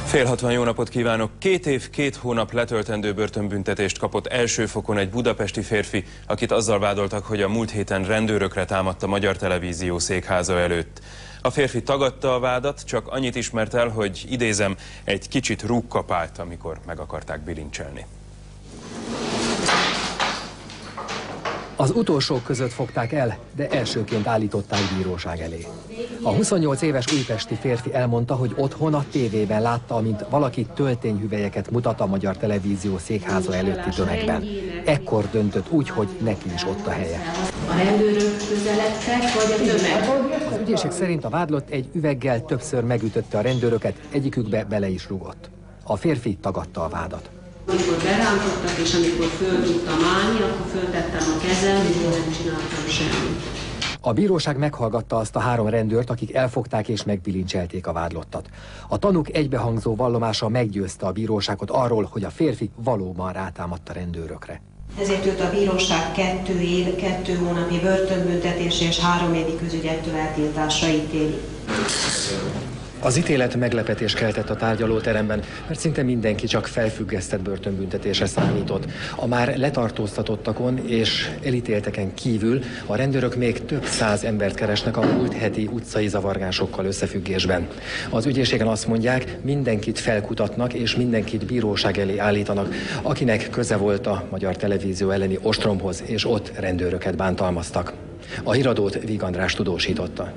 Fél 60, jó napot kívánok! 2 év, 2 hónap letöltendő börtönbüntetést kapott első fokon egy budapesti férfi, akit azzal vádoltak, hogy a múlt héten rendőrökre támadt a Magyar Televízió székháza előtt. A férfi tagadta a vádat, csak annyit ismert el, hogy idézem, egy kicsit rúgkapált, amikor meg akarták bilincselni. Az utolsók között fogták el, de elsőként állították bíróság elé. A 28 éves újpesti férfi elmondta, hogy otthon a tévében látta, amint valaki töltényhüvelyeket mutat a Magyar Televízió székháza előtti tömegben. Ekkor döntött úgy, hogy neki is ott a helye. A rendőrök közeledtek, vagy a tömeg? Az ügyészség szerint a vádlott egy üveggel többször megütötte a rendőröket, egyikükbe bele is rúgott. A férfi tagadta a vádat. Amikor berántottak, és amikor föl tudtam állni, akkor föltettem a kezem, és nem csináltam semmit. A bíróság meghallgatta azt a 3 rendőrt, akik elfogták és megbilincselték a vádlottat. A tanúk egybehangzó vallomása meggyőzte a bíróságot arról, hogy a férfi valóban rátámadt a rendőrökre. Ezért őt a bíróság 2 év, 2 hónapi börtönbüntetés és 3 évi közügyettől eltiltásra ítéli. Az ítélet meglepetést keltett a tárgyalóteremben, mert szinte mindenki csak felfüggesztett börtönbüntetésre számított. A már letartóztatottakon és elítélteken kívül a rendőrök még több 100 embert keresnek a múlt heti utcai zavargásokkal összefüggésben. Az ügyészségen azt mondják, mindenkit felkutatnak és mindenkit bíróság elé állítanak, akinek köze volt a Magyar Televízió elleni ostromhoz, és ott rendőröket bántalmaztak. A híradót Víg András tudósította.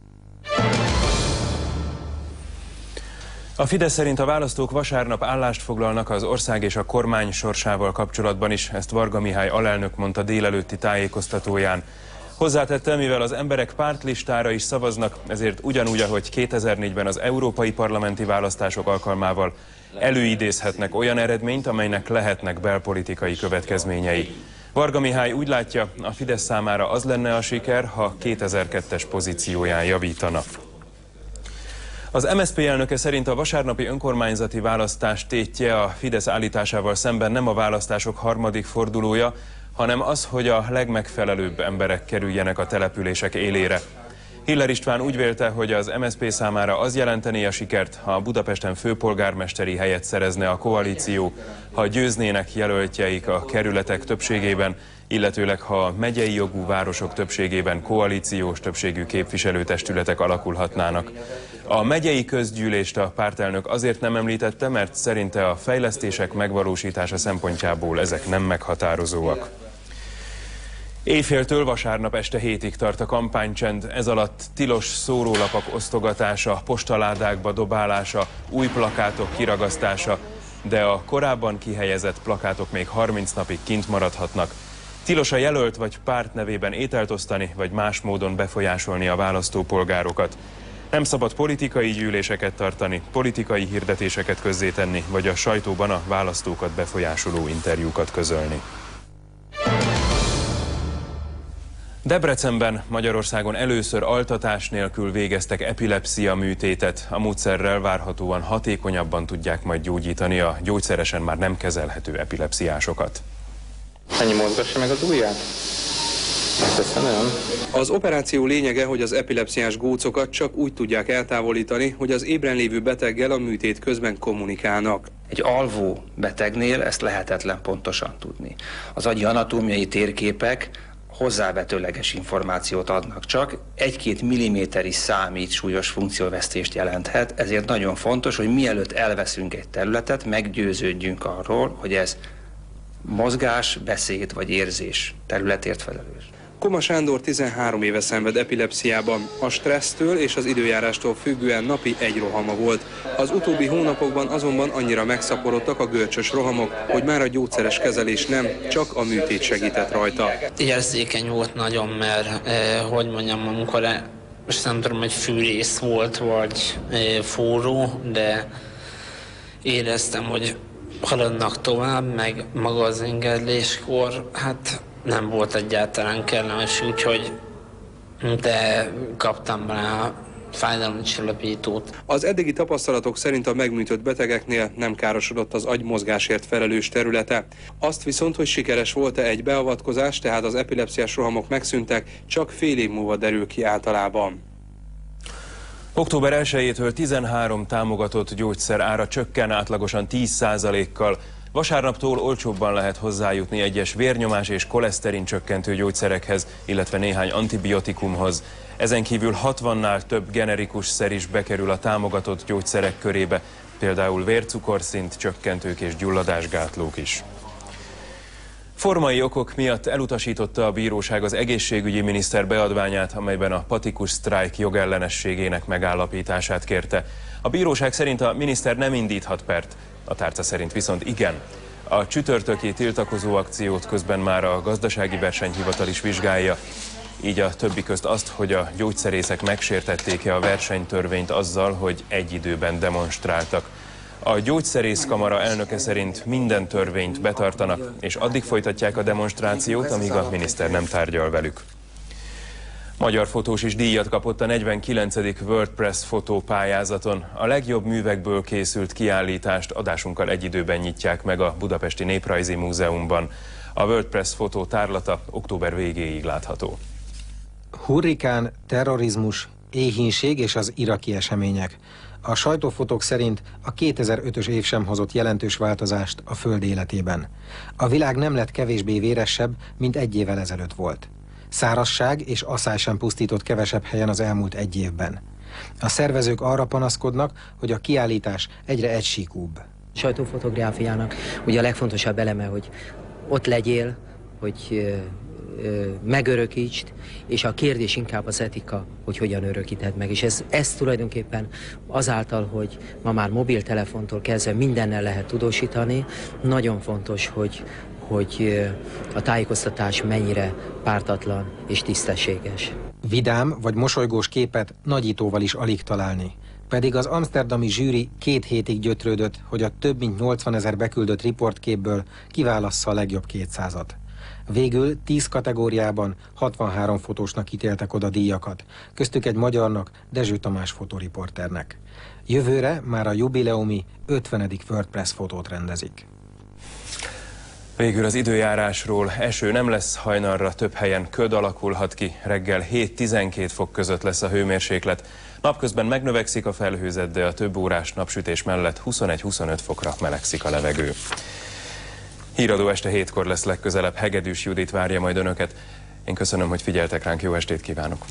A Fidesz szerint a választók vasárnap állást foglalnak az ország és a kormány sorsával kapcsolatban is, ezt Varga Mihály alelnök mondta délelőtti tájékoztatóján. Hozzátette, mivel az emberek pártlistára is szavaznak, ezért ugyanúgy, ahogy 2004-ben az európai parlamenti választások alkalmával előidézhetnek olyan eredményt, amelynek lehetnek belpolitikai következményei. Varga Mihály úgy látja, a Fidesz számára az lenne a siker, ha 2002-es pozícióján javítanak. Az MSZP elnöke szerint a vasárnapi önkormányzati választás tétje a Fidesz állításával szemben nem a választások harmadik fordulója, hanem az, hogy a legmegfelelőbb emberek kerüljenek a települések élére. Hiller István úgy vélte, hogy az MSZP számára az jelenteni a sikert, ha Budapesten főpolgármesteri helyet szerezne a koalíció, ha győznének jelöltjeik a kerületek többségében, illetőleg ha a megyei jogú városok többségében koalíciós többségű képviselőtestületek alakulhatnának. A megyei közgyűlést a pártelnök azért nem említette, mert szerinte a fejlesztések megvalósítása szempontjából ezek nem meghatározóak. Éjféltől vasárnap este 7-ig tart a kampánycsend, ez alatt tilos szórólapok osztogatása, postaládákba dobálása, új plakátok kiragasztása, de a korábban kihelyezett plakátok még 30 napig kint maradhatnak. Tilos a jelölt vagy párt nevében ételt osztani, vagy más módon befolyásolni a választópolgárokat. Nem szabad politikai gyűléseket tartani, politikai hirdetéseket közzétenni, vagy a sajtóban a választókat befolyásoló interjúkat közölni. Debrecenben, Magyarországon először altatás nélkül végeztek epilepszia műtétet. A módszerrel várhatóan hatékonyabban tudják majd gyógyítani a gyógyszeresen már nem kezelhető epilepsziásokat. Ennyi, mozgassa meg az ujját. Köszönöm. Az operáció lényege, hogy az epilepsziás gócokat csak úgy tudják eltávolítani, hogy az ébren lévő beteggel a műtét közben kommunikálnak. Egy alvó betegnél ezt lehetetlen pontosan tudni. Az agyi anatómiai térképek hozzávetőleges információt adnak csak, 1-2 milliméter is számít súlyos funkcióvesztést jelenthet, ezért nagyon fontos, hogy mielőtt elveszünk egy területet, meggyőződjünk arról, hogy ez mozgás, beszéd vagy érzés területért felelős. Koma Sándor 13 éve szenved epilepsziában. A stressztől és az időjárástól függően napi 1 rohama volt. Az utóbbi hónapokban azonban annyira megszaporodtak a görcsös rohamok, hogy már a gyógyszeres kezelés nem, csak a műtét segített rajta. Érzékeny volt nagyon, mert hogy mondjam, amikor most nem tudom, hogy fűrész volt vagy forró, de éreztem, hogy haladnak tovább, meg maga az engedléskor, hát nem volt egyáltalán kellemes, úgyhogy de kaptam rá fájdalomcsillapítót. Az eddigi tapasztalatok szerint a megműtött betegeknél nem károsodott az agymozgásért felelős területe. Azt viszont, hogy sikeres volt-e egy beavatkozás, tehát az epilepsziás rohamok megszűntek, csak fél év múlva derül ki általában. Október 1-től 13 támogatott gyógyszer ára csökken átlagosan 10%-kal. Vasárnaptól olcsóbban lehet hozzájutni egyes vérnyomás és koleszterin csökkentő gyógyszerekhez, illetve néhány antibiotikumhoz. Ezen kívül 60-nál több generikus szer is bekerül a támogatott gyógyszerek körébe, például vércukorszint csökkentők és gyulladásgátlók is. Formai okok miatt elutasította a bíróság az egészségügyi miniszter beadványát, amelyben a patikus sztrájk jogellenességének megállapítását kérte. A bíróság szerint a miniszter nem indíthat pert, a tárca szerint viszont igen. A csütörtöki tiltakozó akciót közben már a gazdasági versenyhivatal is vizsgálja, így a többi közt azt, hogy a gyógyszerészek megsértették-e a versenytörvényt azzal, hogy egy időben demonstráltak. A gyógyszerészkamara elnöke szerint minden törvényt betartanak, és addig folytatják a demonstrációt, amíg a miniszter nem tárgyal velük. Magyar fotós is díjat kapott a 49. WordPress fotópályázaton. A legjobb művekből készült kiállítást adásunkkal egy időben nyitják meg a Budapesti Néprajzi Múzeumban. A WordPress fotó tárlata október végéig látható. Hurrikán, terrorizmus, éhínség és az iraki események. A sajtófotók szerint a 2005-ös év sem hozott jelentős változást a Föld életében. A világ nem lett kevésbé véresebb, mint egy évvel ezelőtt volt. Szárazság és asszály sem pusztított kevesebb helyen az elmúlt egy évben. A szervezők arra panaszkodnak, hogy a kiállítás egyre egysíkúbb. A sajtófotográfiának ugye a legfontosabb eleme, hogy ott legyél, hogy megörökítsd, és a kérdés inkább az etika, hogy hogyan örökíted meg. És ez tulajdonképpen azáltal, hogy ma már mobiltelefontól kezdve mindennel lehet tudósítani, nagyon fontos, hogy a tájékoztatás mennyire pártatlan és tisztességes. Vidám vagy mosolygós képet nagyítóval is alig találni. Pedig az amszterdami zsűri 2 hétig gyötrődött, hogy a több mint 80 000 beküldött riportképből kiválassza a legjobb 200-at. Végül 10 kategóriában 63 fotósnak ítéltek oda díjakat, köztük egy magyarnak, Dezső Tamás fotóriporternek. Jövőre már a jubileumi 50. WordPress fotót rendezik. Végül az időjárásról. Eső nem lesz, hajnalra több helyen köd alakulhat ki, reggel 7-12 fok között lesz a hőmérséklet. Napközben megnövekszik a felhőzet, de a több órás napsütés mellett 21-25 fokra melegszik a levegő. Híradó este 7-kor lesz legközelebb, Hegedűs Judit várja majd önöket. Én köszönöm, hogy figyeltek ránk, jó estét kívánok!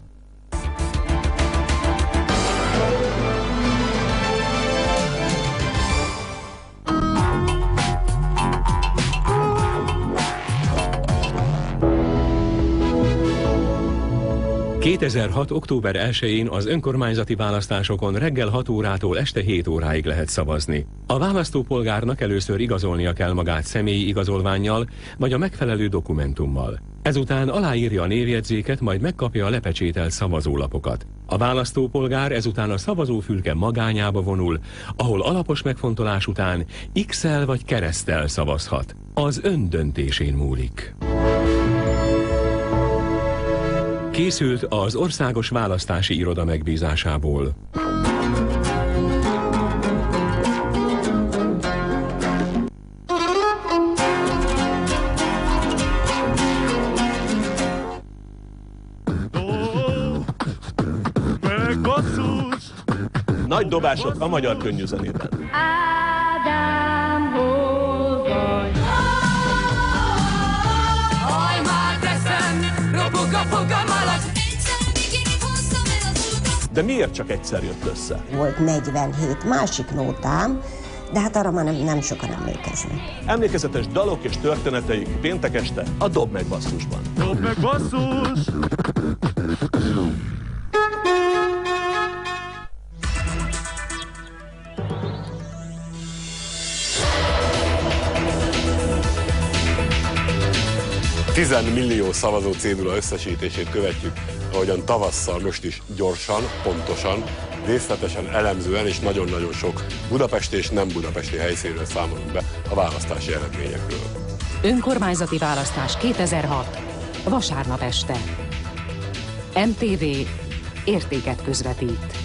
...2006. október 1-én az önkormányzati választásokon reggel 6 órától este 7 óráig lehet szavazni. A választópolgárnak először igazolnia kell magát személyi igazolvánnyal, vagy a megfelelő dokumentummal. Ezután aláírja a névjegyzéket, majd megkapja a lepecsételt szavazólapokat. A választópolgár ezután a szavazófülke magányába vonul, ahol alapos megfontolás után X-el vagy kereszttel szavazhat. Az ön döntésén múlik. Készült az Országos Választási Iroda megbízásából. Nagy dobások a magyar könnyűzenében. Ádám, hol vagy? Haj már teszem, robog a fogamalak. De miért csak egyszer jött össze? Volt 47 másik nótám, de hát arra már nem sokan emlékeznek. Emlékezetes dalok és történeteik péntek este a Dob meg basszusban. Dob meg basszus! millió szavazó cédula összesítését követjük, ahogyan tavasszal most is gyorsan, pontosan, részletesen, elemzően és nagyon-nagyon sok budapesti és nem budapesti helyszínről számolunk be a választási eredményekről. Önkormányzati választás 2006. Vasárnap este. MTV értéket közvetít.